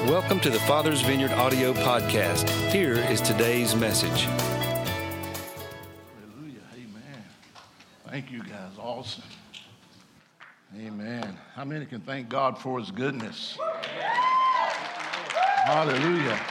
Welcome to the Father's Vineyard audio podcast. Here is today's message. Hallelujah. Amen. Thank you, guys. Awesome. Amen. How many can thank God for his goodness? Hallelujah.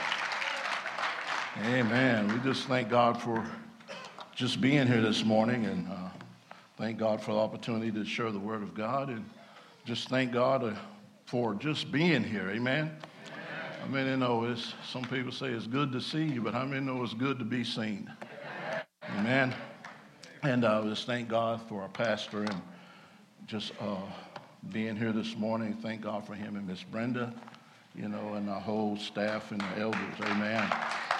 Amen. We just thank God for just being here this morning, and thank God for the opportunity to share the word of God, and just thank God for just being here. Amen. I mean, you know, some people say it's good to see you, but how many know it's good to be seen? Amen. And I just thank God for our pastor and just being here this morning. Thank God for him and Miss Brenda, you know, and our whole staff and the elders. Amen.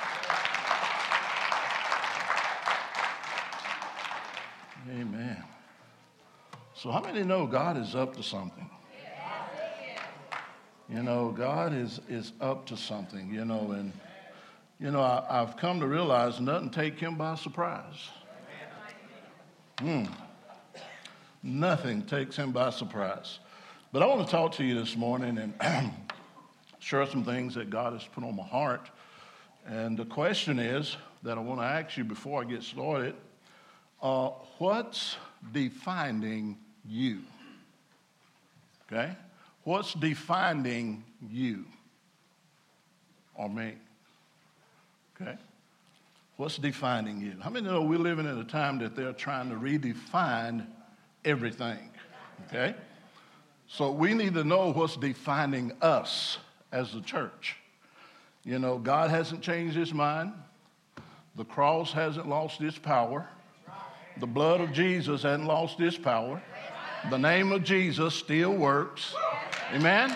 Amen. So how many know God is up to something? You know, God is up to something, you know, and, you know, I've come to realize nothing take him by surprise. Nothing takes him by surprise. But I want to talk to you this morning and share some things that God has put on my heart. And the question is that I want to ask you before I get started, what's defining you? Okay? What's defining you or me? Okay? What's defining you? How many know we're living in a time that they're trying to redefine everything? Okay? So we need to know what's defining us as the church. You know, God hasn't changed his mind. The cross hasn't lost its power. The blood of Jesus hasn't lost its power. The name of Jesus still works. Amen?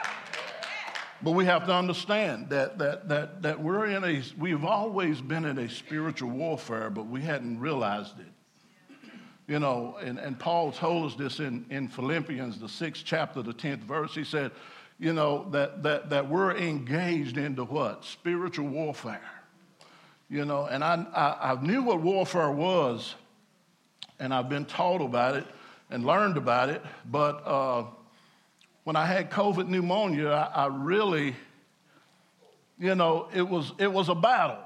But we have to understand that we've always been in a spiritual warfare, but we hadn't realized it. You know, and Paul told us this in Philippians, the 6th chapter, the 10th verse. He said, you know, that we're engaged into what? Spiritual warfare. You know, and I knew what warfare was, and I've been taught about it and learned about it, but when I had COVID pneumonia, I really, you know, it was a battle,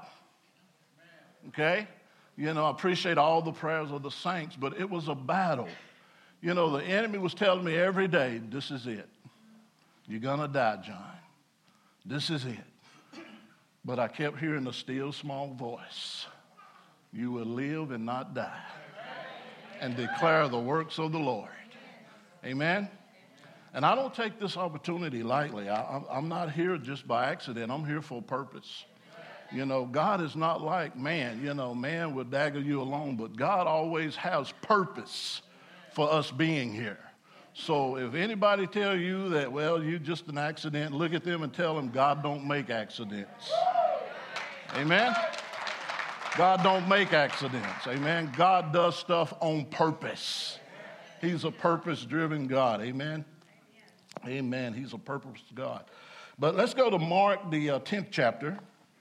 okay? You know, I appreciate all the prayers of the saints, but it was a battle. You know, the enemy was telling me every day, this is it. You're going to die, John. This is it. But I kept hearing the still small voice. You will live and not die and declare the works of the Lord. Amen? And I don't take this opportunity lightly. I'm not here just by accident. I'm here for a purpose. You know, God is not like man. You know, man will dagger you along, but God always has purpose for us being here. So if anybody tell you that, well, you're just an accident, look at them and tell them God don't make accidents. Amen? God don't make accidents. Amen? God does stuff on purpose. He's a purpose-driven God. Amen? Amen. He's a purpose God. But let's go to Mark, the 10th chapter.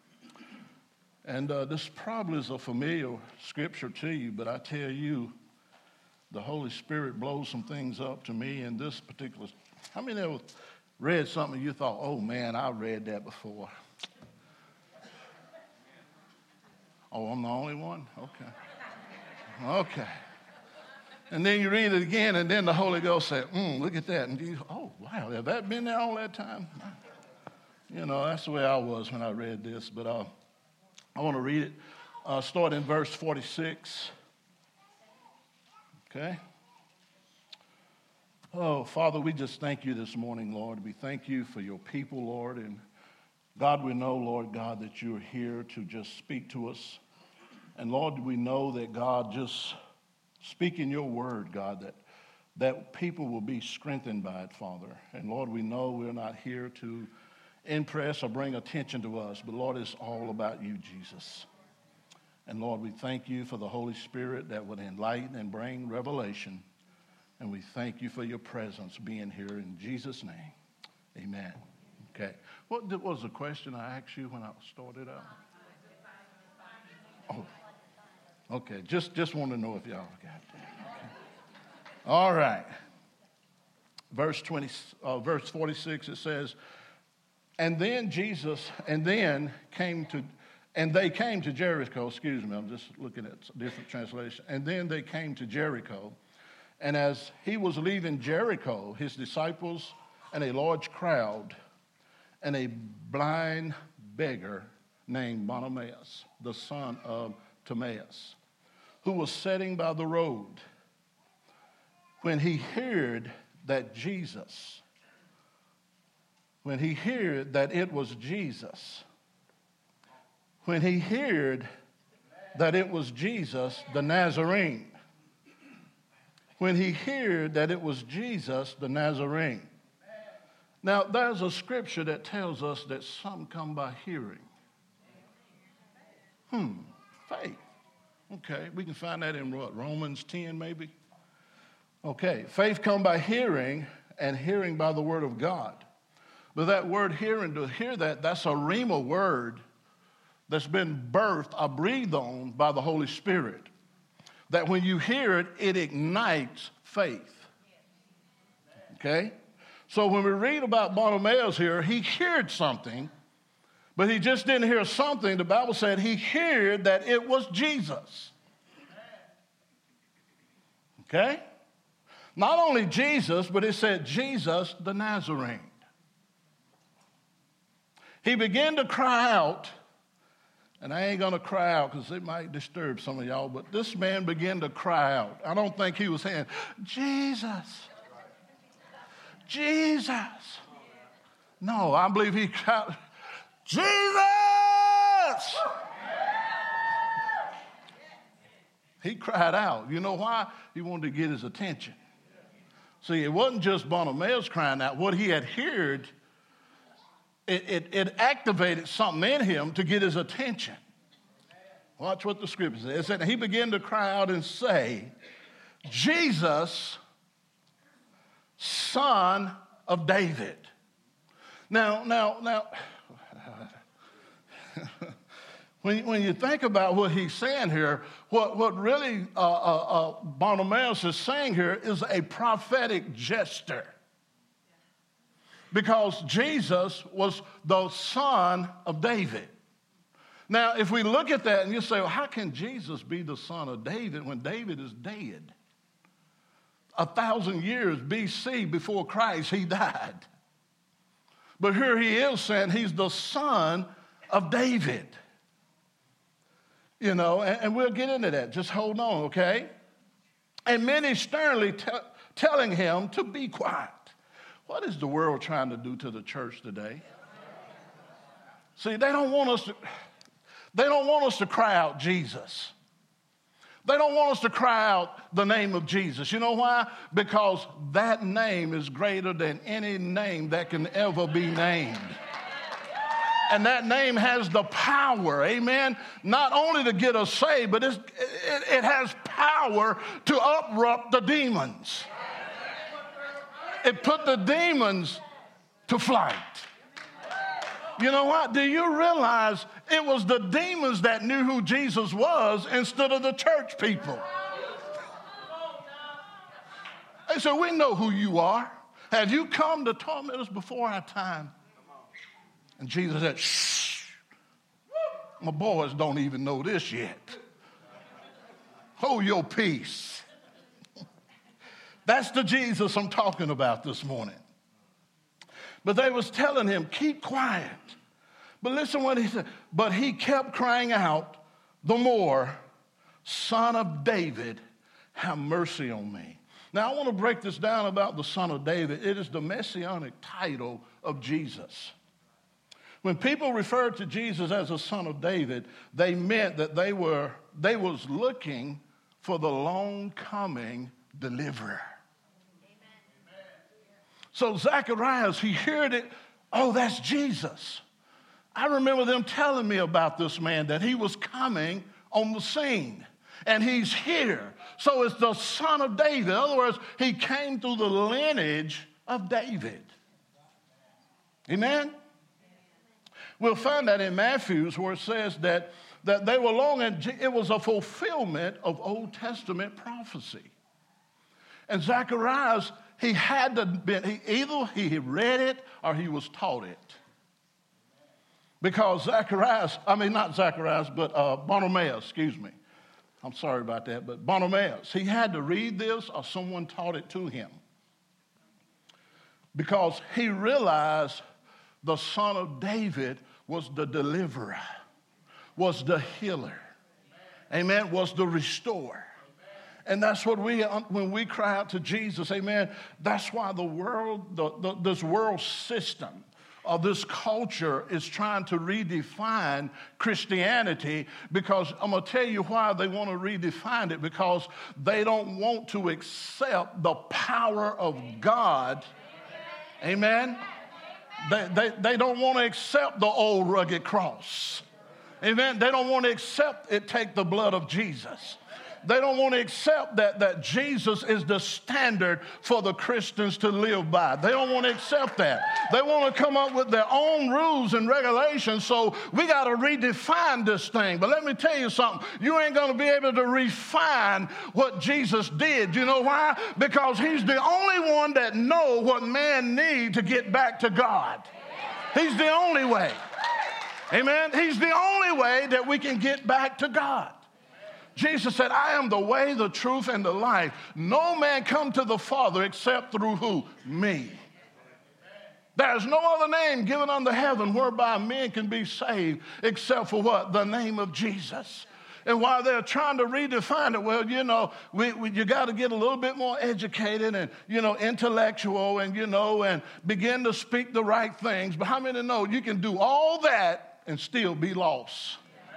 And this probably is a familiar scripture to you, but I tell you, the Holy Spirit blows some things up to me in this particular. How many ever read something you thought, oh man, I read that before? Oh, I'm the only one? Okay. Okay. And then you read it again, and then the Holy Ghost said, look at that. And you, oh, wow, have that been there all that time? You know, that's the way I was when I read this. But I want to read it. Start in verse 46. Okay? Oh, Father, we just thank you this morning, Lord. We thank you for your people, Lord. And God, we know, Lord God, that you're here to just speak to us. And Lord, we know that God just speak in your word, God, that people will be strengthened by it, Father. And Lord, we know we're not here to impress or bring attention to us, but Lord, it's all about you, Jesus. And Lord, we thank you for the Holy Spirit that would enlighten and bring revelation. And we thank you for your presence being here in Jesus' name. Amen. Okay. What was the question I asked you when I started out? Oh. Okay, just want to know if y'all got that. Okay. All right. Verse 46, it says, And then they came to Jericho, excuse me, I'm just looking at a different translation. And then they came to Jericho. And as he was leaving Jericho, his disciples and a large crowd and a blind beggar named Bartimaeus, the son of Timaeus, who was sitting by the road, when he heard that it was Jesus, the Nazarene, Now, there's a scripture that tells us that some come by hearing. Faith. Okay, we can find that in what, Romans 10 maybe? Okay, faith come by hearing, and hearing by the word of God. But that word hearing, to hear that's a rhema word that's been birthed or breathed on by the Holy Spirit. That when you hear it, it ignites faith. Okay? So when we read about Bartimaeus here, he heard something, but he just didn't hear something. The Bible said he heard that it was Jesus. Okay? Not only Jesus, but it said Jesus the Nazarene. He began to cry out, and I ain't going to cry out because it might disturb some of y'all, but this man began to cry out. I don't think he was saying, Jesus, Jesus. No, I believe he cried, Jesus! He cried out. You know why? He wanted to get his attention. See, it wasn't just Bartimaeus crying out. What he had heard, it activated something in him to get his attention. Watch what the scripture says. It said he began to cry out and say, Jesus, Son of David. Now, when you think about what he's saying here, what really Bartimaeus is saying here is a prophetic gesture. Because Jesus was the son of David. Now, if we look at that and you say, well, how can Jesus be the son of David when David is dead? 1,000 years BC before Christ, he died. But here he is saying he's the son of David. You know, and we'll get into that. Just hold on, okay? And many sternly telling him to be quiet. What is the world trying to do to the church today? See, they don't want us to cry out Jesus. They don't want us to cry out the name of Jesus. You know why? Because that name is greater than any name that can ever be named. And that name has the power, amen, not only to get us saved, but it has power to uproot the demons. It put the demons to flight. You know what? Do you realize it was the demons that knew who Jesus was instead of the church people? They said, we know who you are. Have you come to torment us before our time? And Jesus said, shh, my boys don't even know this yet. Hold your peace. That's the Jesus I'm talking about this morning. But they was telling him, keep quiet. But listen what he said. But he kept crying out the more, Son of David, have mercy on me. Now I want to break this down about the Son of David. It is the messianic title of Jesus. When people referred to Jesus as a son of David, they meant that they was looking for the long-coming deliverer. Amen. So Zacharias, he heard it, oh, that's Jesus. I remember them telling me about this man, that he was coming on the scene, and he's here. So it's the son of David. In other words, he came through the lineage of David. Amen? We'll find that in Matthew's where it says that they were longing, it was a fulfillment of Old Testament prophecy. And Zacharias, he had to be, either he read it or he was taught it. Because Bartimaeus, excuse me. I'm sorry about that, but Bartimaeus, he had to read this or someone taught it to him. Because he realized the Son of David was the deliverer, was the healer, amen, was the restorer. And that's what when we cry out to Jesus, amen, that's why the world, this world system, or this culture is trying to redefine Christianity, because I'm going to tell you why they want to redefine it, because they don't want to accept the power of God. Amen. They don't want to accept the old rugged cross. Amen. They don't want to accept it take the blood of Jesus. They don't want to accept that Jesus is the standard for the Christians to live by. They don't want to accept that. They want to come up with their own rules and regulations, so we got to redefine this thing. But let me tell you something. You ain't going to be able to refine what Jesus did. You know why? Because he's the only one that knows what man needs to get back to God. He's the only way. Amen? He's the only way that we can get back to God. Jesus said, I am the way, the truth, and the life. No man come to the Father except through who? Me. There is no other name given under heaven whereby men can be saved except for what? The name of Jesus. And while they're trying to redefine it, well, you got to get a little bit more educated and, intellectual and, and begin to speak the right things. But how many know you can do all that and still be lost?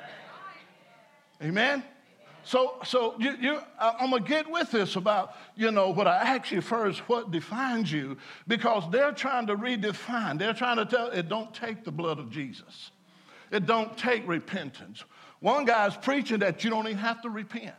Amen? So I'm going to get with this about, what I asked you first, what defines you, because they're trying to redefine. They're trying to tell, it don't take the blood of Jesus. It don't take repentance. One guy's preaching that you don't even have to repent.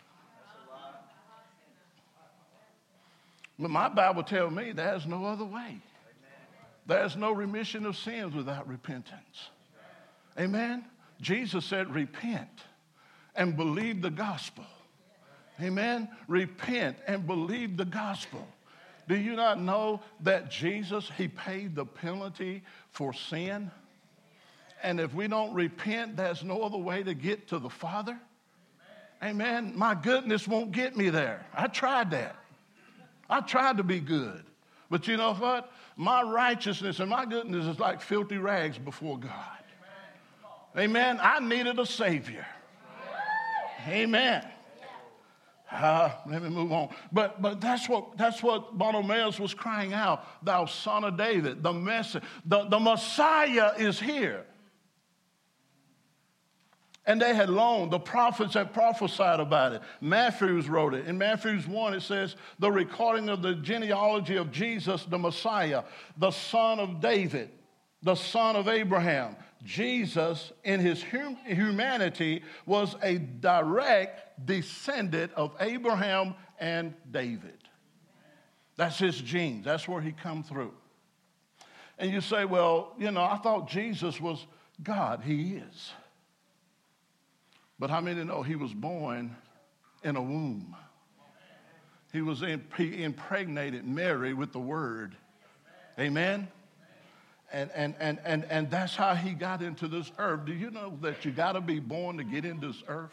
But my Bible tells me there's no other way. There's no remission of sins without repentance. Amen? Jesus said, repent and believe the gospel. Amen? Repent and believe the gospel. Do you not know that Jesus, he paid the penalty for sin? And if we don't repent, there's no other way to get to the Father. Amen? My goodness won't get me there. I tried that. I tried to be good. But you know what? My righteousness and my goodness is like filthy rags before God. Amen? I needed a Savior. Amen. Let me move on. But that's what Bartimaeus was crying out. Thou Son of David, the Messiah is here. And they had longed. The prophets had prophesied about it. Matthew wrote it. In Matthew 1, it says, the recording of the genealogy of Jesus, the Messiah, the son of David, the son of Abraham. Jesus, in his humanity, was a direct descendant of Abraham and David. That's his genes. That's where he come through. And you say, well, I thought Jesus was God. He is. But how many know he was born in a womb? He impregnated Mary with the word. Amen? And that's how he got into this earth. Do you know that you got to be born to get into this earth?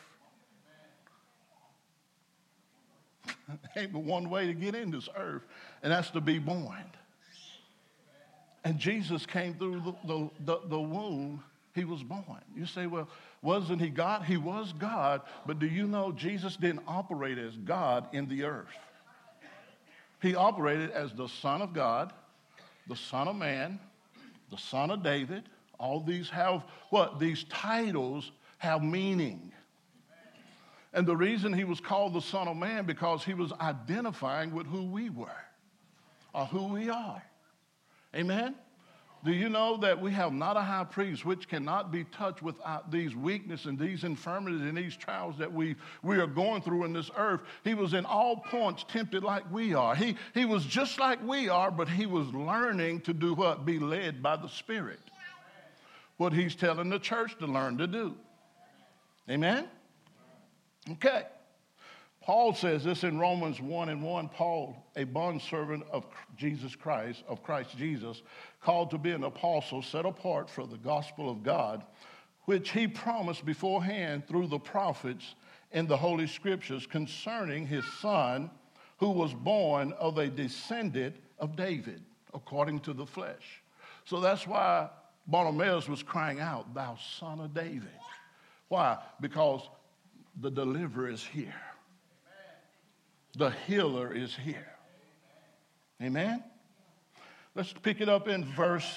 Ain't but one way to get in this earth, and that's to be born. And Jesus came through the womb. He was born. You say, well, wasn't he God? He was God, but do you know Jesus didn't operate as God in the earth? He operated as the Son of God, the Son of Man, the Son of David. All these have what? These titles have meaning. And the reason he was called the Son of Man, because he was identifying with who we were or who we are. Amen? Do you know that we have not a high priest which cannot be touched with these weaknesses and these infirmities and these trials that we are going through in this earth? He was in all points tempted like we are. He was just like we are, but he was learning to do what? Be led by the Spirit. What he's telling the church to learn to do. Amen? Okay. Paul says this in Romans 1:1. Paul, a bondservant of Jesus Christ, of Christ Jesus, called to be an apostle, set apart for the gospel of God, which he promised beforehand through the prophets in the Holy Scriptures concerning his son, who was born of a descendant of David, according to the flesh. So that's why Bartimaeus was crying out, "Thou son of David." Why? Because the deliverer is here. The healer is here. Amen? Let's pick it up in verse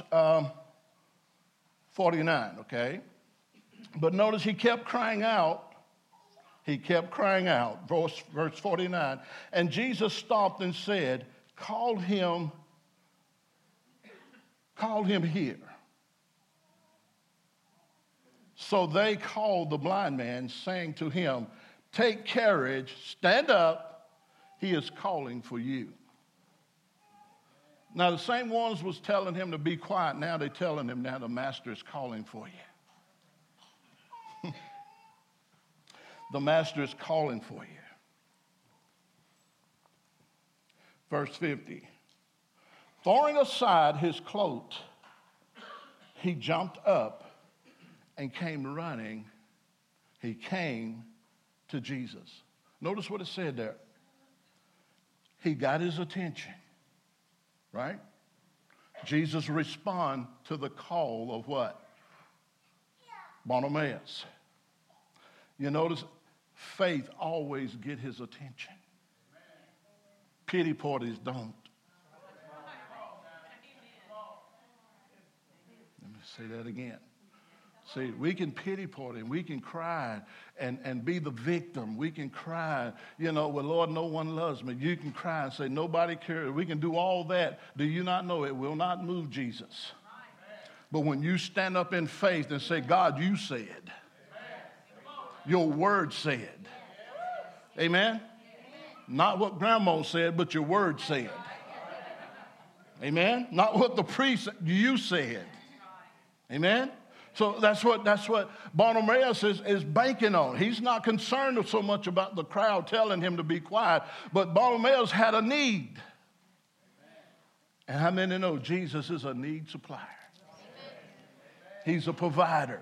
49, okay? But notice he kept crying out. He kept crying out. Verse 49. And Jesus stopped and said, Call him here. So they called the blind man, saying to him, Take courage, stand up. He is calling for you. Now, the same ones was telling him to be quiet. Now they're telling him, now the master is calling for you. The master is calling for you. Verse 50. Throwing aside his cloak, he jumped up and came running. He came to Jesus. Notice what it said there. He got his attention, right? Jesus responded to the call of what? Bartimaeus. You notice faith always get his attention. Pity parties don't. Let me say that again. See, we can pity party and we can cry and be the victim. We can cry, well, Lord, no one loves me. You can cry and say, nobody cares. We can do all that. Do you not know it will not move Jesus? But when you stand up in faith and say, God, you said, your word said, amen? Not what grandma said, but your word said. Amen? Not what the priest, you said. Amen? So that's what Bartimaeus is banking on. He's not concerned so much about the crowd telling him to be quiet, but Bartimaeus had a need. And how many know Jesus is a need supplier? He's a provider.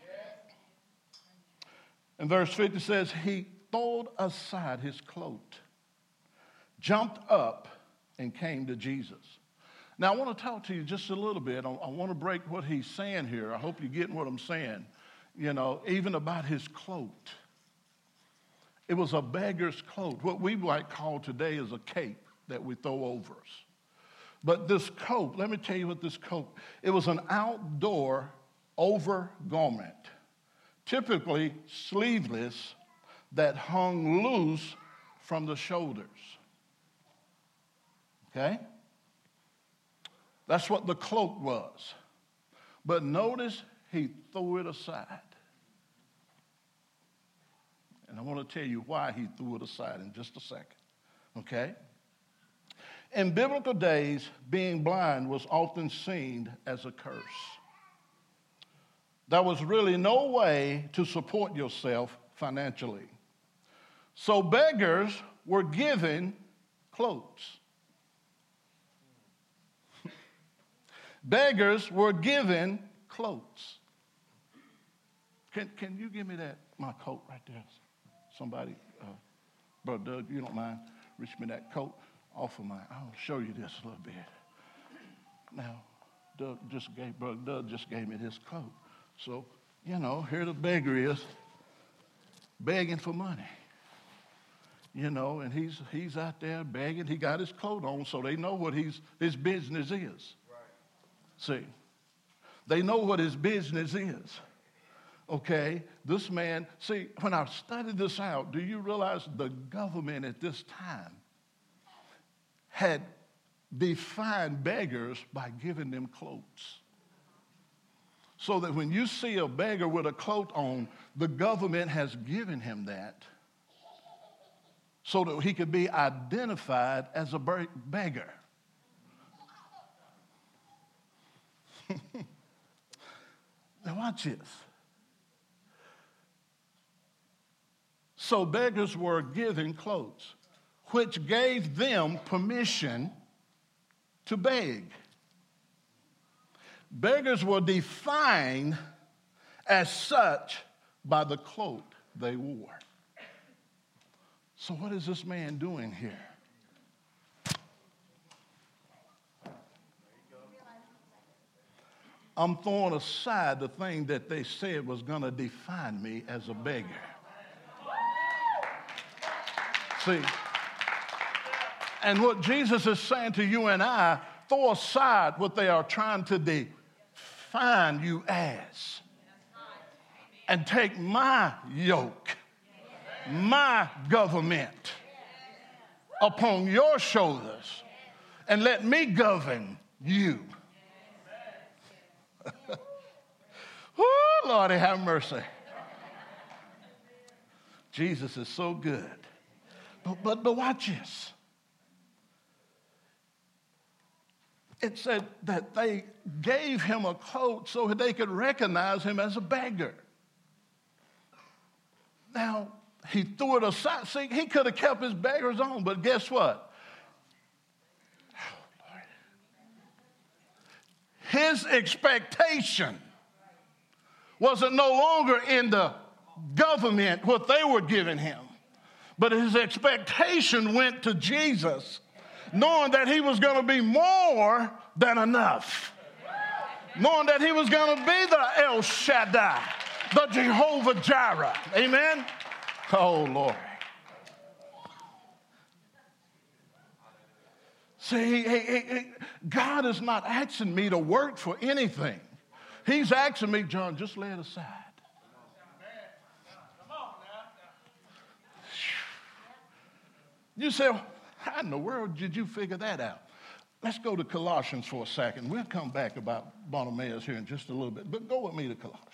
And verse 50 says, he threw aside his cloak, jumped up, and came to Jesus. Now, I want to talk to you just a little bit. I want to break what he's saying here. I hope you're getting what I'm saying. Even about his cloak. It was a beggar's cloak. What we might call today is a cape that we throw over us. But this coat, let me tell you what this coat, it was an outdoor overgarment, typically sleeveless, that hung loose from the shoulders. Okay? That's what the cloak was. But notice he threw it aside. And I want to tell you why he threw it aside in just a second. Okay? In biblical days, being blind was often seen as a curse. There was really no way to support yourself financially. So beggars were given cloaks. Beggars were given cloaks. Can you give me my coat right there? Somebody, Brother Doug, you don't mind, reach me that coat off of mine. I'll show you this a little bit. Now, Brother Doug just gave me this coat. So, here the beggar is begging for money. And he's out there begging. He got his coat on, so they know what his business is. See, they know what his business is. Okay, this man, see, when I studied this out, do you realize the government at this time had defined beggars by giving them cloaks? So that when you see a beggar with a cloak on, the government has given him that so that he could be identified as a beggar. Now watch this. So beggars were given clothes, which gave them permission to beg. Beggars were defined as such by the cloak they wore. So what is this man doing here? I'm throwing aside the thing that they said was going to define me as a beggar. See, and what Jesus is saying to you and I, throw aside what they are trying to define you as, and take my yoke, my government upon your shoulders, and let me govern you. Oh, Lordy, have mercy. Jesus is so good. But watch this. It said that they gave him a coat so that they could recognize him as a beggar. Now, he threw it aside. See, he could have kept his beggars on, but guess what? Oh, Lord. His expectation wasn't no longer in the government, what they were giving him, but his expectation went to Jesus, knowing that he was going to be more than enough, knowing that he was going to be the El Shaddai, the Jehovah Jireh. Amen? Oh, Lord. See, God is not asking me to work for anything. He's asking me, John, just lay it aside. You say, how in the world did you figure that out? Let's go to Colossians for a second. We'll come back about Bartimaeus here in just a little bit, but go with me to Colossians.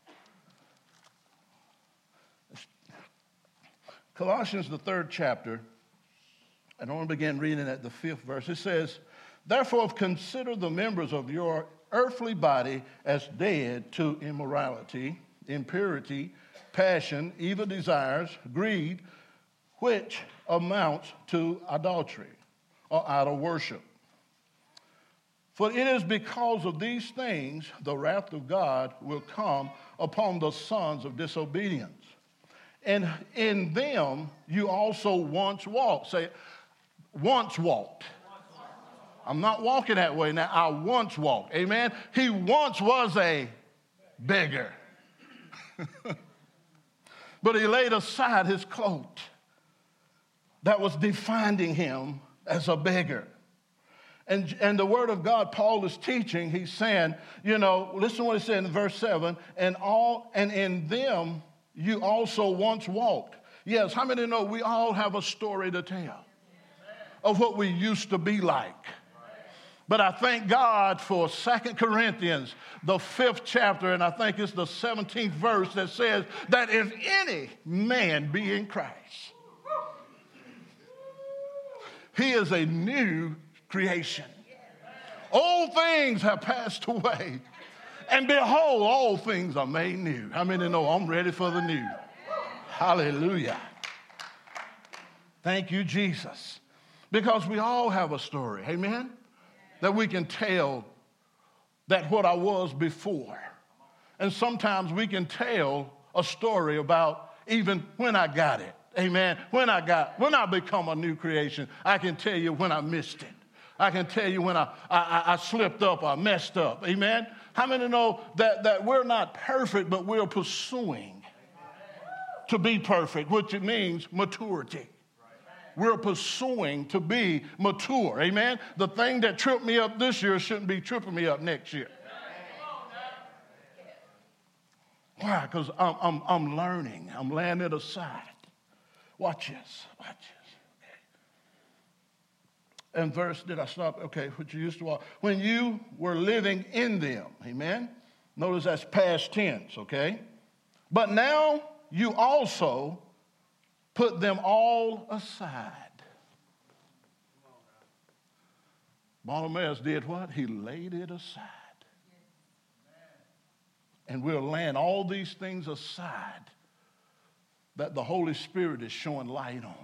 Colossians, the 3rd chapter, and I want to begin reading at the 5th verse. It says, therefore consider the members of your earthly body as dead to immorality, impurity, passion, evil desires, greed, which amounts to idolatry or idol worship. For it is because of these things the wrath of God will come upon the sons of disobedience. And in them you also once walked. Say, once walked. I'm not walking that way now. I once walked. Amen. He once was a beggar. But he laid aside his cloak that was defining him as a beggar. And the word of God, Paul is teaching, he's saying, listen to what he said in verse 7, and in them you also once walked. Yes, how many know we all have a story to tell of what we used to be like? But I thank God for 2 Corinthians, the 5th chapter, and I think it's the 17th verse that says that if any man be in Christ, he is a new creation. Old things have passed away, and behold, all things are made new. How many know I'm ready for the new? Hallelujah. Thank you, Jesus. Because we all have a story, amen? That we can tell that what I was before. And sometimes we can tell a story about even when I got it. Amen. When I become a new creation, I can tell you when I missed it. I can tell you when I slipped up or messed up. Amen. How many know that we're not perfect, but we're pursuing to be perfect, which it means maturity. We're pursuing to be mature. Amen. The thing that tripped me up this year shouldn't be tripping me up next year. Why? Because I'm learning. I'm laying it aside. Watch this. Watch this. Okay. And verse, did I stop? Okay, which you used to walk. When you were living in them. Amen. Notice that's past tense, okay? But now you also put them all aside. Bartimaeus did what? He laid it aside. And we're laying all these things aside that the Holy Spirit is showing light on.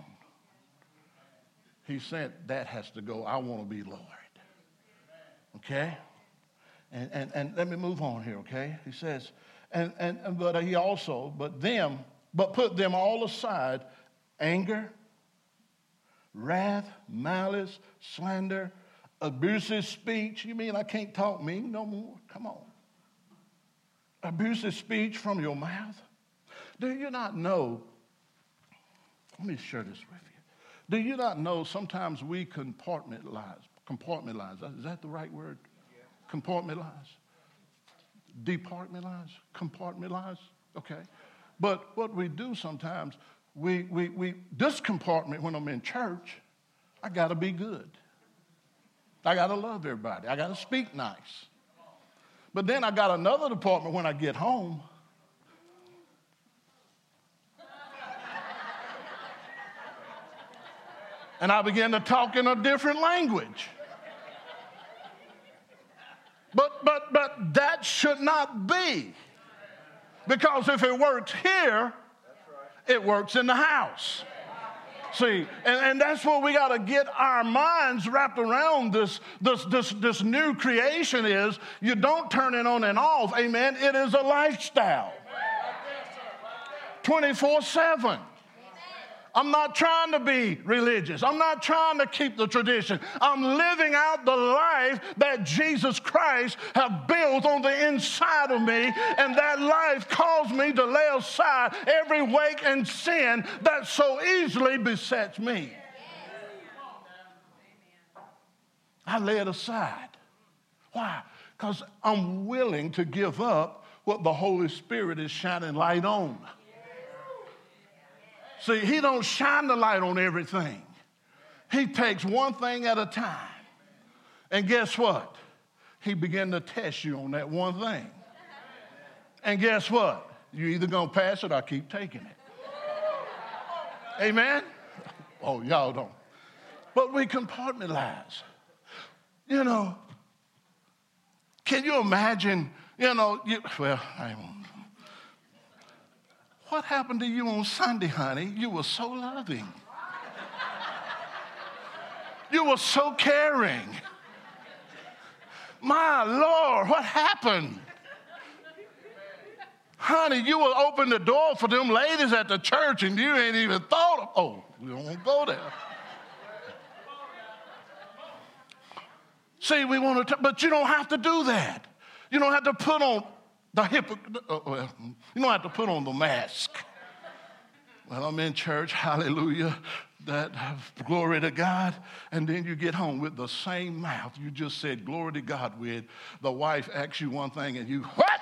He said, that has to go. I want to be Lord. Okay? And let me move on here, okay? He says, but he also, but put them all aside, anger, wrath, malice, slander, abusive speech. You mean I can't talk mean no more? Come on. Abusive speech from your mouth. Do you not know? Let me share this with you. Do you not know sometimes we compartmentalize? Is that the right word? Yeah. Compartmentalize? Departmentalize? Compartmentalize? Okay. But what we do sometimes, this compartment when I'm in church, I got to be good. I got to love everybody. I got to speak nice. But then I got another department when I get home. And I begin to talk in a different language. But that should not be. Because if it works here, it works in the house. See, and that's what we got to get our minds wrapped around this new creation is. You don't turn it on and off, amen. It is a lifestyle. 24/7. I'm not trying to be religious. I'm not trying to keep the tradition. I'm living out the life that Jesus Christ has built on the inside of me, and that life calls me to lay aside every weight and sin that so easily besets me. I lay it aside. Why? Because I'm willing to give up what the Holy Spirit is shining light on. See, he don't shine the light on everything. He takes one thing at a time. And guess what? He began to test you on that one thing. And guess what? You're either going to pass it or keep taking it. Amen? Oh, y'all don't. But we compartmentalize. You know, can you imagine, I won't. What happened to you on Sunday, honey? You were so loving. You were so caring. My Lord, what happened? Honey, you will open the door for them ladies at the church and you ain't even thought of, we don't want to go there. See, we want to, but you don't have to do that. You don't have to put on you don't have to put on the mask. Well, I'm in church, hallelujah, glory to God, and then you get home with the same mouth you just said glory to God with. The wife asks you one thing and you, what?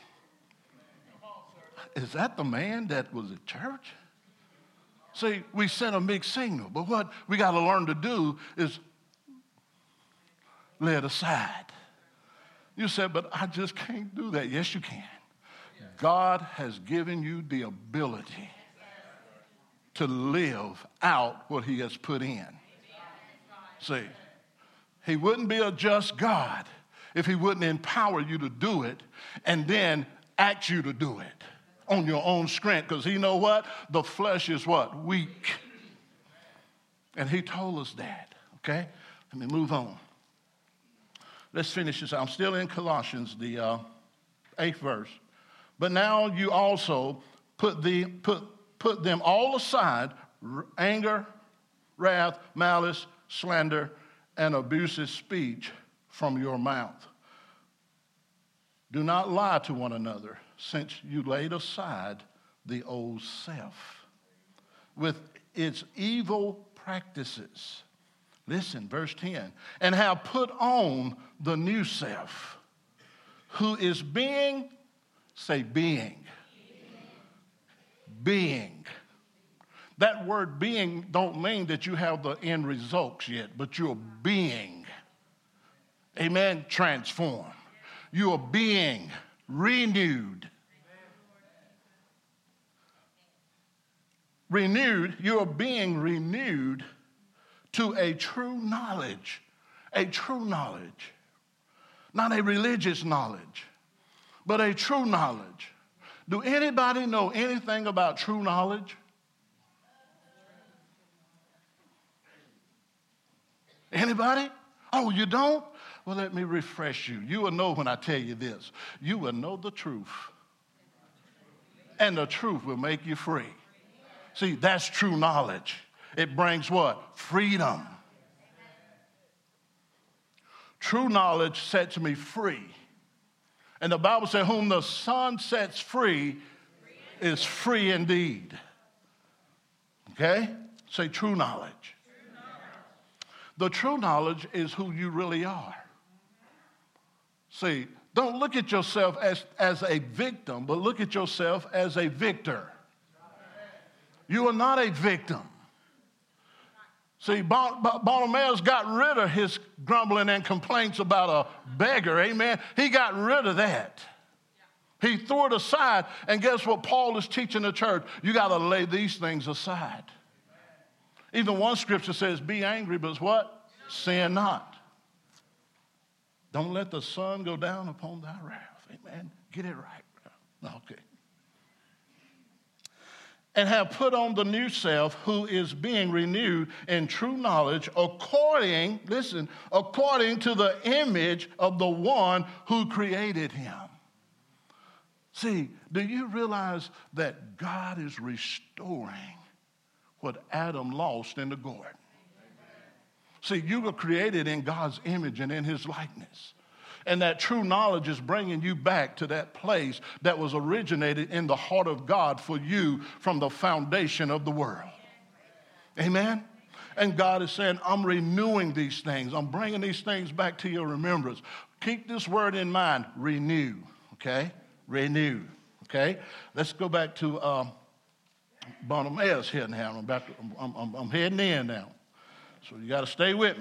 Is that the man that was at church? See, we sent a mixed signal, but what we got to learn to do is lay it aside. You said, but I just can't do that. Yes, you can. God has given you the ability to live out what he has put in. See, he wouldn't be a just God if he wouldn't empower you to do it and then ask you to do it on your own strength. Because you know what? The flesh is what? Weak. And he told us that. Okay? Let me move on. Let's finish this. I'm still in Colossians, the 8th verse. But now you also put them all aside, anger, wrath, malice, slander, and abusive speech from your mouth. Do not lie to one another, since you laid aside the old self with its evil practices. Listen, verse 10. And have put on the new self, who is being, say being. Being. That word being don't mean that you have the end results yet, but you're being. Amen? Transformed. You are being renewed. Renewed, you are being renewed to a true knowledge. A true knowledge. Not a religious knowledge, but a true knowledge. Do anybody know anything about true knowledge? Anybody? Oh, you don't? Well, let me refresh you. You will know when I tell you this. You will know the truth. And the truth will make you free. See, that's true knowledge. It brings what? Freedom. True knowledge sets me free. And the Bible says, whom the Son sets free is free indeed. Okay? Say true knowledge. The true knowledge is who you really are. See, don't look at yourself as a victim, but look at yourself as a victor. You are not a victim. See, Bartimaeus got rid of his grumbling and complaints about a beggar, amen? He got rid of that. He threw it aside, and guess what Paul is teaching the church? You got to lay these things aside. Even one scripture says, be angry, but what? Sin not. Don't let the sun go down upon thy wrath. Amen. Get it right. Okay. And have put on the new self, who is being renewed in true knowledge according to the image of the one who created him. See, do you realize that God is restoring what Adam lost in the garden? See, you were created in God's image and in his likeness. And that true knowledge is bringing you back to that place that was originated in the heart of God for you from the foundation of the world. Amen? And God is saying, I'm renewing these things. I'm bringing these things back to your remembrance. Keep this word in mind, renew, okay? Renew, okay? Let's go back to Bartimaeus here now. I'm heading in now. So you got to stay with me,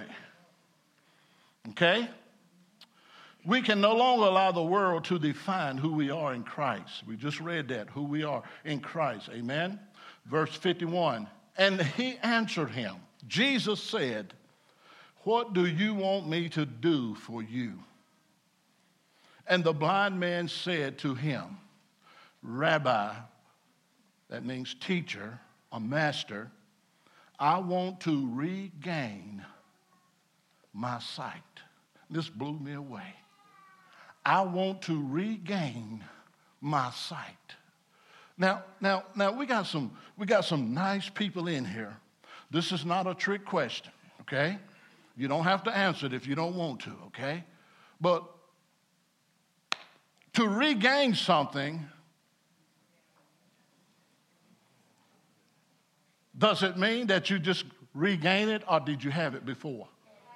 okay? We can no longer allow the world to define who we are in Christ. We just read that, who we are in Christ. Amen? Verse 51. And he answered him. Jesus said, what do you want me to do for you? And the blind man said to him, Rabbi, that means teacher, a master, I want to regain my sight. This blew me away. I want to regain my sight. Now we got some nice people in here. This is not a trick question, okay? You don't have to answer it if you don't want to, okay? But to regain something, does it mean that you just regain it, or did you have it before?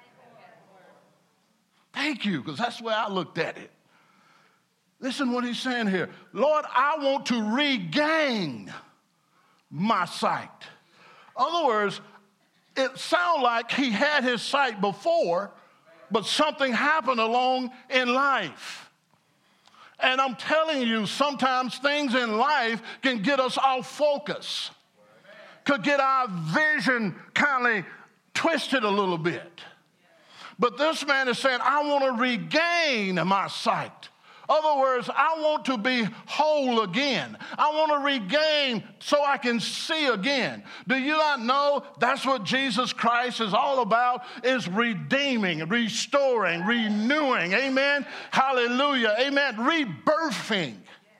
Thank you, because that's the way I looked at it. Listen what he's saying here. Lord, I want to regain my sight. In other words, it sounds like he had his sight before, but something happened along in life. And I'm telling you, sometimes things in life can get us off focus, could get our vision kind of twisted a little bit. But this man is saying, I want to regain my sight. In other words, I want to be whole again. I want to regain so I can see again. Do you not know that's what Jesus Christ is all about, is redeeming, restoring, renewing. Amen? Hallelujah. Amen. Rebirthing.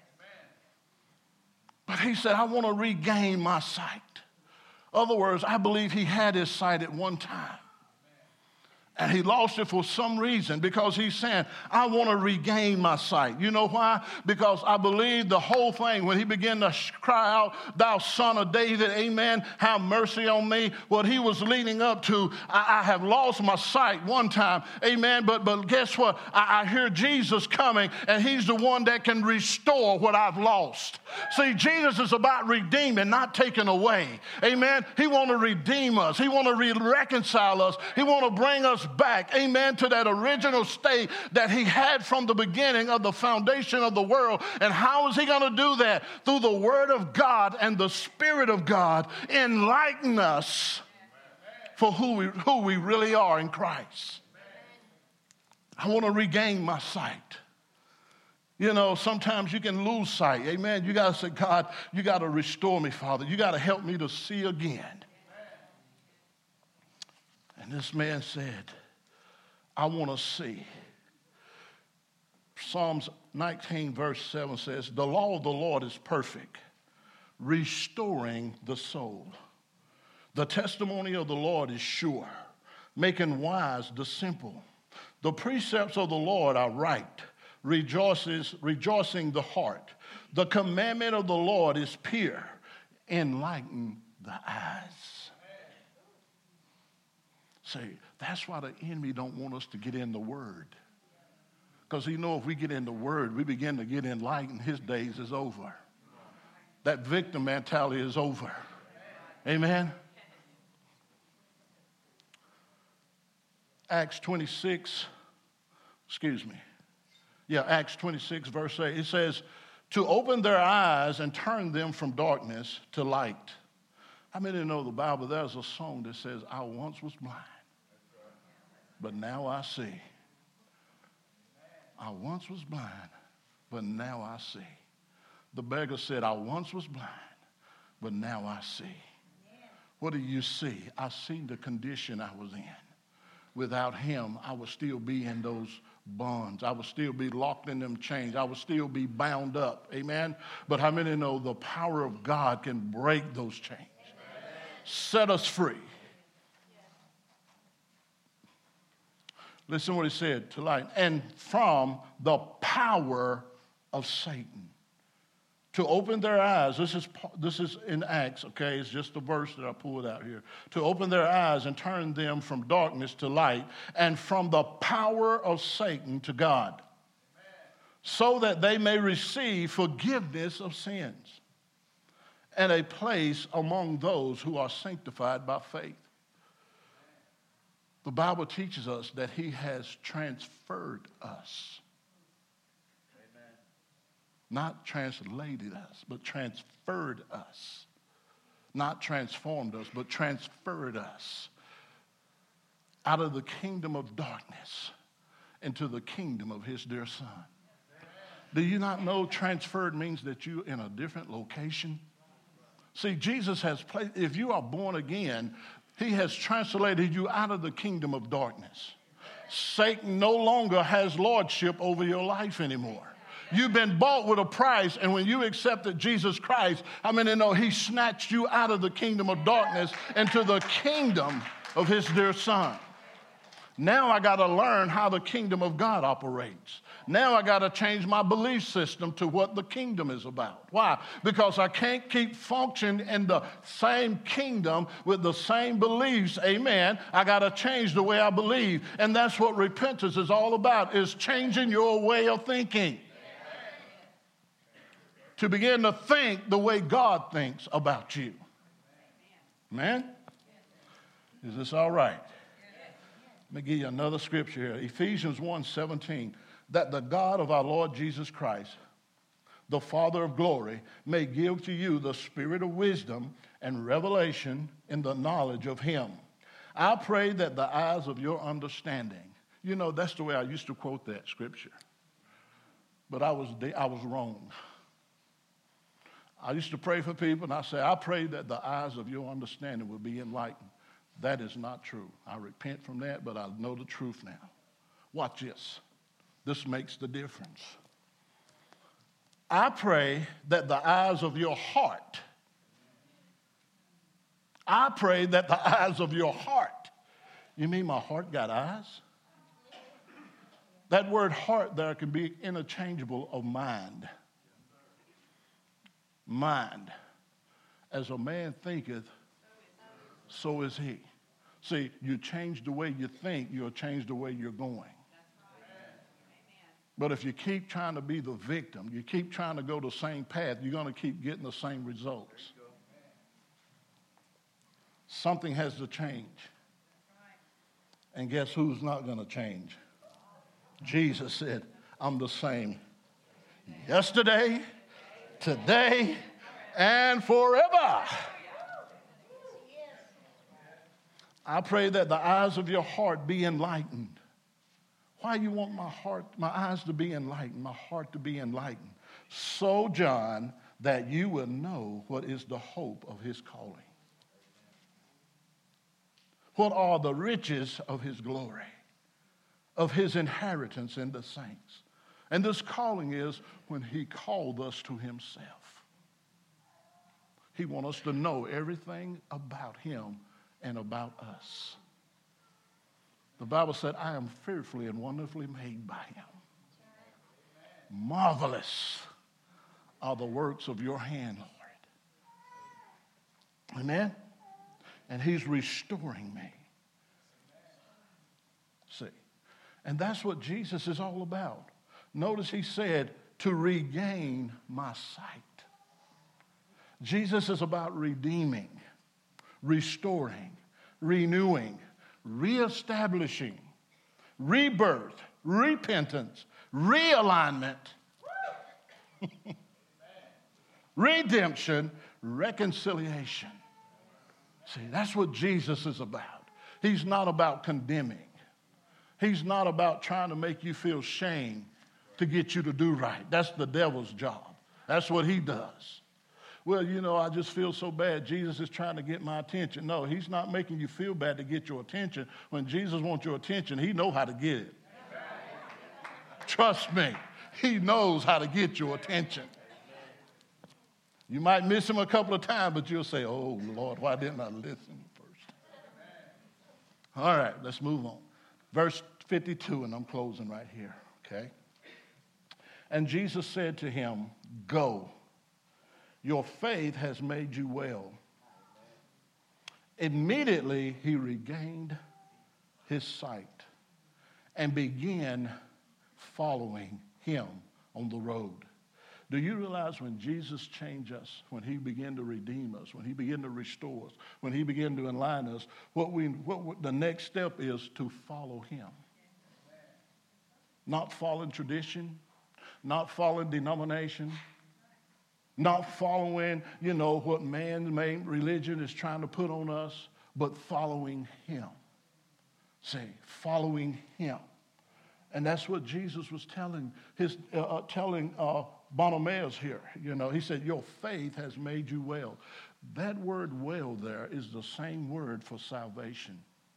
But he said, I want to regain my sight. In other words, I believe he had his sight at one time. And he lost it for some reason, because he's saying, I want to regain my sight. You know why? Because I believe the whole thing, when he began to cry out, thou son of David, amen, have mercy on me, what he was leading up to, I have lost my sight one time, amen, but guess what? I hear Jesus coming, and he's the one that can restore what I've lost. See, Jesus is about redeeming, not taking away, amen. He wants to redeem us. He wants to reconcile us. He wants to bring us back, amen, to that original state that he had from the beginning of the foundation of the world. And how is he going to do that? Through the word of God and the Spirit of God enlighten us for who we really are in Christ. I want to regain my sight. You know, sometimes you can lose sight. Amen. You got to say, God, you got to restore me, Father. You got to help me to see again. And this man said, I want to see. Psalms 19 verse 7 says, the law of the Lord is perfect, restoring the soul. The testimony of the Lord is sure, making wise the simple. The precepts of the Lord are right, rejoicing the heart. The commandment of the Lord is pure, enlighten the eyes. See, that's why the enemy don't want us to get in the Word. Because he knows if we get in the Word, we begin to get enlightened, his days is over. That victim mentality is over. Amen? Acts 26 verse 8, it says, to open their eyes and turn them from darkness to light. How many know the Bible? There's a song that says, I once was blind, but now I see. I once was blind, but now I see. The beggar said, I once was blind, but now I see. What do you see? I see the condition I was in. Without him, I would still be in those bonds. I would still be locked in them chains. I would still be bound up. Amen? But how many know the power of God can break those chains? Amen. Set us free. Listen what he said to light. And from the power of Satan. To open their eyes, this is in Acts, okay? It's just a verse that I pulled out here. To open their eyes and turn them from darkness to light and from the power of Satan to God. Amen. So that they may receive forgiveness of sins and a place among those who are sanctified by faith. The Bible teaches us that he has transferred us. Not translated us, but transferred us. Not transformed us, but transferred us out of the kingdom of darkness into the kingdom of his dear Son. Do you not know transferred means that you're in a different location? See, Jesus has placed, if you are born again, he has translated you out of the kingdom of darkness. Satan no longer has lordship over your life anymore. You've been bought with a price, and when you accepted Jesus Christ, I mean, you know, he snatched you out of the kingdom of darkness into the kingdom of his dear Son. Now I got to learn how the kingdom of God operates. Now I got to change my belief system to what the kingdom is about. Why? Because I can't keep functioning in the same kingdom with the same beliefs. Amen. I got to change the way I believe. And that's what repentance is all about, is changing your way of thinking. To begin to think the way God thinks about you. Amen? Is this all right? Let me give you another scripture here. Ephesians 1:17. That the God of our Lord Jesus Christ, the Father of glory, may give to you the spirit of wisdom and revelation in the knowledge of him. I pray that the eyes of your understanding. You know, that's the way I used to quote that scripture. But I was wrong. I used to pray for people, and I say, I pray that the eyes of your understanding will be enlightened. That is not true. I repent from that, but I know the truth now. Watch this. This makes the difference. I pray that the eyes of your heart. I pray that the eyes of your heart. You mean my heart got eyes? That word heart there can be interchangeable of mind. Mind. As a man thinketh, so is he. See, you change the way you think, you'll change the way you're going. But if you keep trying to be the victim, you keep trying to go the same path, you're going to keep getting the same results. Something has to change. And guess who's not going to change? Jesus said, I'm the same yesterday, today, and forever. I pray that the eyes of your heart be enlightened. Why you want my eyes to be enlightened, my heart to be enlightened? So, John, that you will know what is the hope of his calling. What are the riches of his glory, of his inheritance in the saints? And this calling is when he called us to himself. He wants us to know everything about him and about us. The Bible said, I am fearfully and wonderfully made by him. Marvelous are the works of your hand, Lord. Amen? And he's restoring me. See, and that's what Jesus is all about. Notice he said, to regain my sight. Jesus is about redeeming, restoring, renewing, reestablishing, rebirth, repentance, realignment, redemption, reconciliation. See, that's what Jesus is about. He's not about condemning. He's not about trying to make you feel shame to get you to do right. That's the devil's job. That's what he does. Well, you know, I just feel so bad. Jesus is trying to get my attention. No, he's not making you feel bad to get your attention. When Jesus wants your attention, he knows how to get it. Trust me, he knows how to get your attention. You might miss him a couple of times, but you'll say, oh, Lord, why didn't I listen first? All right, let's move on. Verse 52, and I'm closing right here, okay? And Jesus said to him, go, your faith has made you well. Immediately he regained his sight and began following him on the road. Do you realize when Jesus changed us, when he began to redeem us, when he began to restore us, when he began to align us, what the next step is to follow him? Not following tradition, not following denomination, not following, what man-made religion is trying to put on us, but following him. See, following him. And that's what Jesus was telling Bartimaeus here. He said, your faith has made you well. That word well there is the same word for salvation.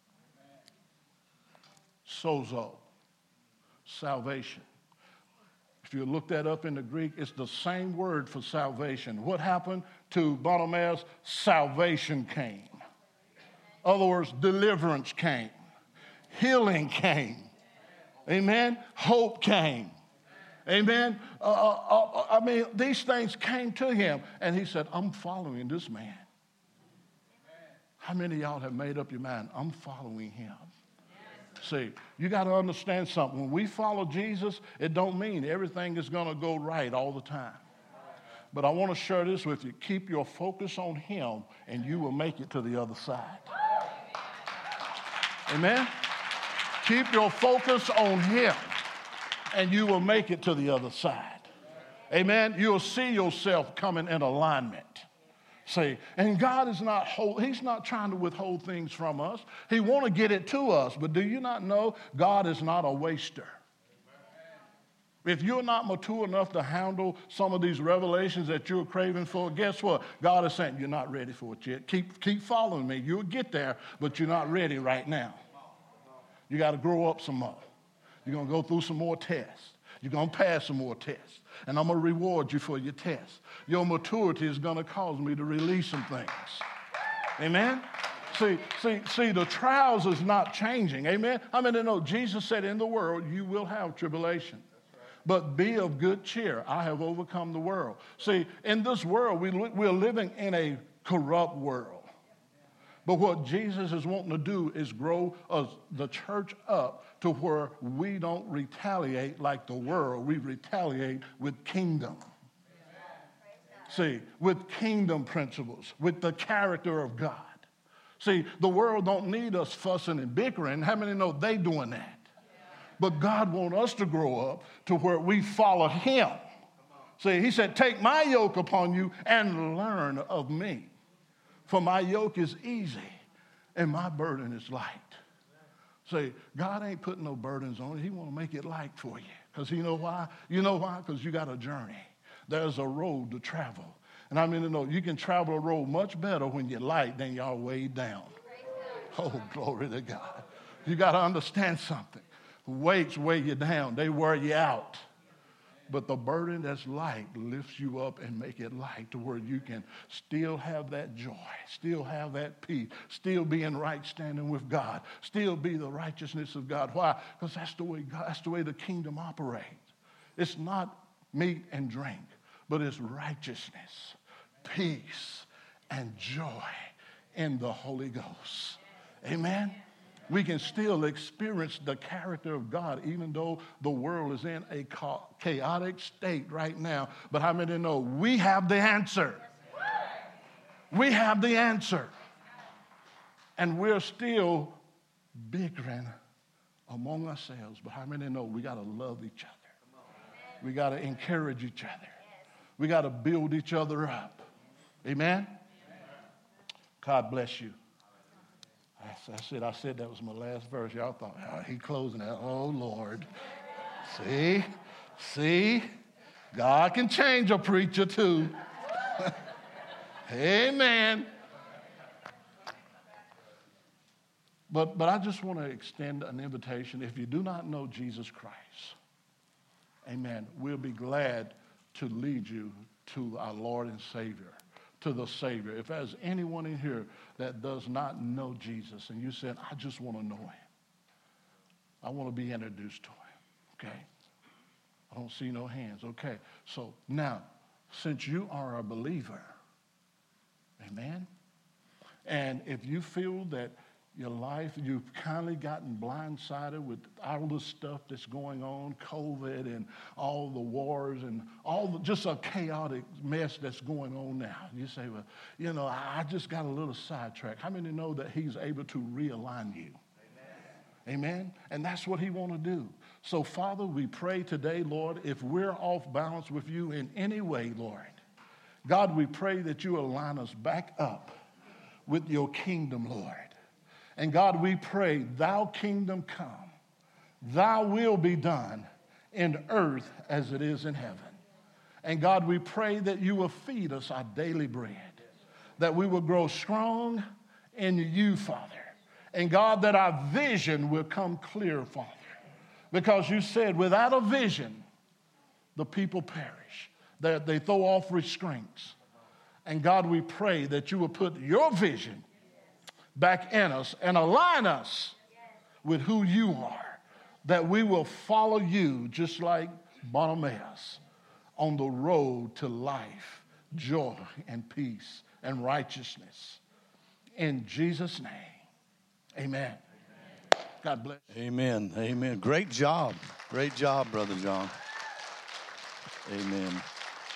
Sozo, salvation. If you look that up in the Greek, it's the same word for salvation. What happened to Bartimaeus? Salvation came. In other words, deliverance came. Healing came. Amen? Hope came. Amen? These things came to him. And he said, I'm following this man. How many of y'all have made up your mind? I'm following him. See, you got to understand something. When we follow Jesus, it don't mean everything is going to go right all the time. But I want to share this with you. Keep your focus on him, and you will make it to the other side. Amen? Keep your focus on him, and you will make it to the other side. Amen? You'll see yourself coming in alignment. See, and God is he's not trying to withhold things from us. He want to get it to us, but do you not know God is not a waster? If you're not mature enough to handle some of these revelations that you're craving for, guess what? God is saying, you're not ready for it yet. Keep following me. You'll get there, but you're not ready right now. You got to grow up some more. You're going to go through some more tests. You're going to pass some more tests. And I'm going to reward you for your tests. Your maturity is going to cause me to release some things. Amen? See, the trials is not changing. Amen? Jesus said in the world you will have tribulation. But be of good cheer. I have overcome the world. See, in this world, we're living in a corrupt world. But what Jesus is wanting to do is grow the church up to where we don't retaliate like the world. We retaliate with kingdom. See, with kingdom principles, with the character of God. See, the world don't need us fussing and bickering. How many know they doing that? But God wants us to grow up to where we follow him. See, he said, take my yoke upon you and learn of me. For my yoke is easy and my burden is light. Say, God ain't putting no burdens on you. He want to make it light for you. Because you know why? You know why? Because you got a journey. There's a road to travel. And I mean to know you can travel a road much better when you're light than you're weighed down. Oh, glory to God. You got to understand something. Weights weigh you down. They wear you out. But the burden that's light lifts you up and make it light to where you can still have that joy, still have that peace, still be in right standing with God, still be the righteousness of God. Why? Because that's the way the kingdom operates. It's not meat and drink, but it's righteousness, peace, and joy in the Holy Ghost. Amen? We can still experience the character of God even though the world is in a chaotic state right now. But how many know we have the answer? We have the answer. And we're still bickering among ourselves. But how many know we got to love each other? We got to encourage each other. We got to build each other up. Amen? God bless you. I said that was my last verse. Y'all thought, he closing that. Oh, Lord. See? God can change a preacher too. Amen. But I just want to extend an invitation. If you do not know Jesus Christ, amen, we'll be glad to lead you to our Lord and Savior. To the Savior. If there's anyone in here that does not know Jesus and you said, I just want to know him. I want to be introduced to him. Okay? I don't see no hands. Okay. So now, since you are a believer, amen, and if you feel that your life, you've kindly gotten blindsided with all the stuff that's going on, COVID and all the wars and just a chaotic mess that's going on now. You say, well, I just got a little sidetracked. How many know that he's able to realign you? Amen? And that's what he want to do. So, Father, we pray today, Lord, if we're off balance with you in any way, Lord, God, we pray that you align us back up with your kingdom, Lord. And God, we pray, thou kingdom come, thy will be done in earth as it is in heaven. And God, we pray that you will feed us our daily bread, that we will grow strong in you, Father. And God, that our vision will come clear, Father. Because you said, without a vision, the people perish. They throw off restraints. And God, we pray that you will put your vision back in us and align us with who you are, that we will follow you just like Bartimaeus on the road to life, joy, and peace, and righteousness. In Jesus' name, amen. God bless. Amen. Amen. Great job. Great job, Brother John. Amen.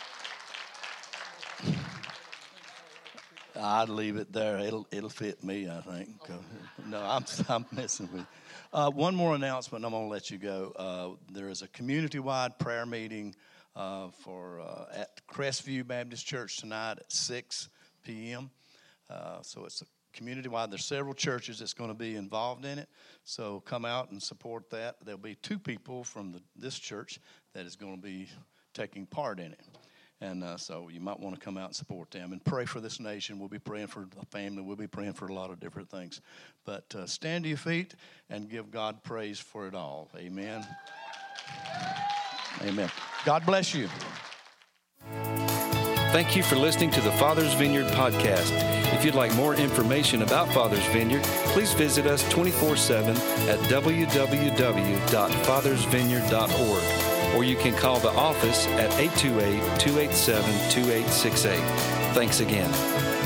I'd leave it there. It'll fit me, I think. No, I'm messing with you. One more announcement, and I'm going to let you go. There is a community-wide prayer meeting at Crestview Baptist Church tonight at 6 p.m. So it's a community-wide. There's several churches that's going to be involved in it. So come out and support that. There'll be 2 people from this church that is going to be taking part in it. And so you might want to come out and support them and pray for this nation. We'll be praying for the family. We'll be praying for a lot of different things. But stand to your feet and give God praise for it all. Amen. Amen. God bless you. Thank you for listening to the Father's Vineyard podcast. If you'd like more information about Father's Vineyard, please visit us 24/7 at www.fathersvineyard.org. Or you can call the office at 828-287-2868. Thanks again.